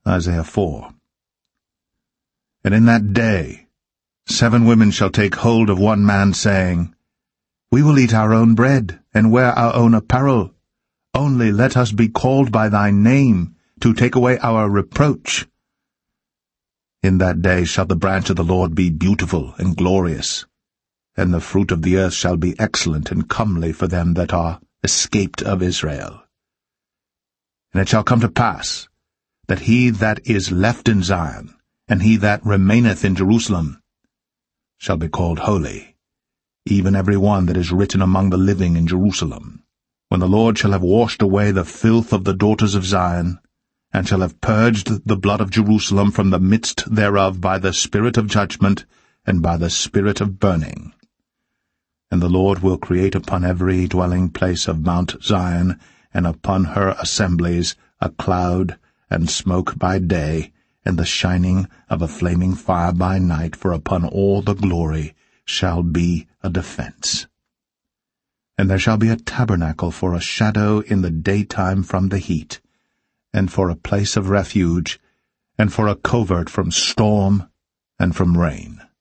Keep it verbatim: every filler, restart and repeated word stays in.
Isaiah four. And in that day seven women shall take hold of one man, saying, We will eat our own bread, and wear our own apparel. Only let us be called by thy name, to take away our reproach. In that day shall the branch of the Lord be beautiful and glorious, and the fruit of the earth shall be excellent and comely for them that are escaped of Israel. And it shall come to pass, that he that is left in Zion, and he that remaineth in Jerusalem, shall be called holy, even every one that is written among the living in Jerusalem, when the Lord shall have washed away the filth of the daughters of Zion, and shall have purged the blood of Jerusalem from the midst thereof by the spirit of judgment and by the spirit of burning. And the Lord will create upon every dwelling place of Mount Zion, and upon her assemblies, a cloud and smoke by day, and the shining of a flaming fire by night, for upon all the glory shall be a defense. And there shall be a tabernacle for a shadow in the daytime from the heat, and for a place of refuge, and for a covert from storm and from rain.